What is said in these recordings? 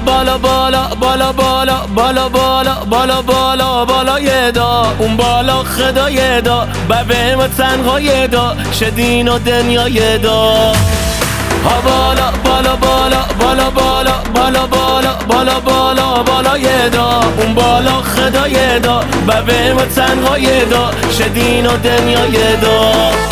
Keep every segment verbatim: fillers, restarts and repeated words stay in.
بالا بالا بالا بالا بالا بالا بالا بالا بالا یه دا اون بالا خدا یه دا ببه ما تنها یه دا شدین و دنیا یه دا ها بالا بالا بالا بالا بالا بالا بالا بالا بالا بالا یه دا اون بالا خدا یه دا ببه ما تنها یه دا شدین و دنیا یه دا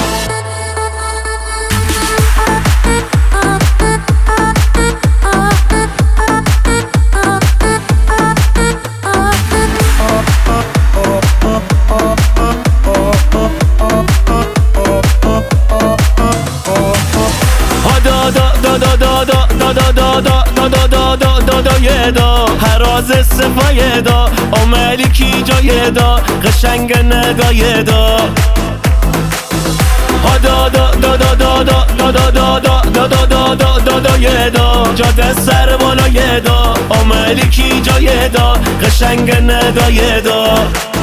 یه دا هراز صفای دا عملی کی جای دا قشنگ نگاه دا ها دا دا دا دا دا دا دا دا دا دا دا دا دا دا دا یه دا جاده سر بالا یه دا عملی کی جای دا قشنگ نگاه دا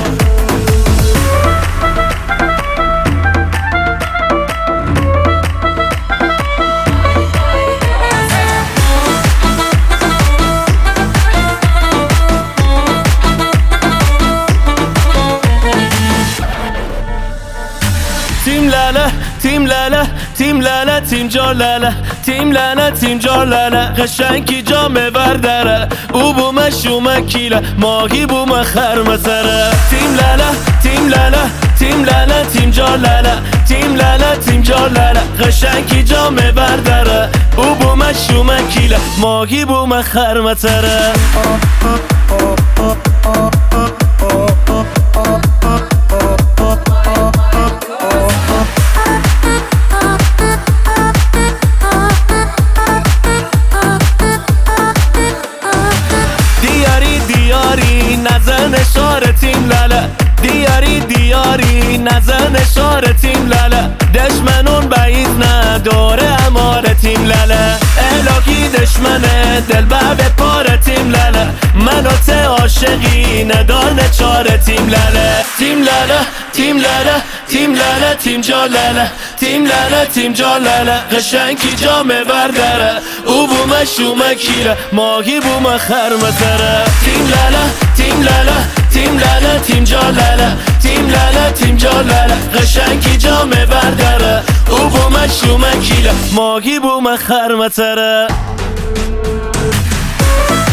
تیم لاله تیم لاله تیم لاله تیم جار لاله تیم لاله تیم جار لاله قشنگی جامه برداره او بومه شومه کیله ماهی بومه خرمسره تیم لاله تیم لاله تیم لاله تیم جار لاله تیم لاله تیم جار لاله قشنگی جامه برداره او بومه شومه کیله ماهی بومه خرمسره نزن شار تیم لاله دیاری دیاری نزن شار تیم لاله دشمنون بعید نداره اماره تیم لاله الهی دشمنه دل به پاره تیم لاله منو ته عاشقی ندانه چاره تیم لاله تیم لاله تیم لاله تیم لاله تیم جا لاله تیم لاله تیم جا لاله قشنگی جامه برداره او بومه شومه کیره ماهی بومه خرمسره تیم لاله تیم لاله تیم لاله تیم جا لاله تیم لاله تیم جا لاله قشنگی جامه برداره او بومه شومه کیره ماهی بومه خرمسره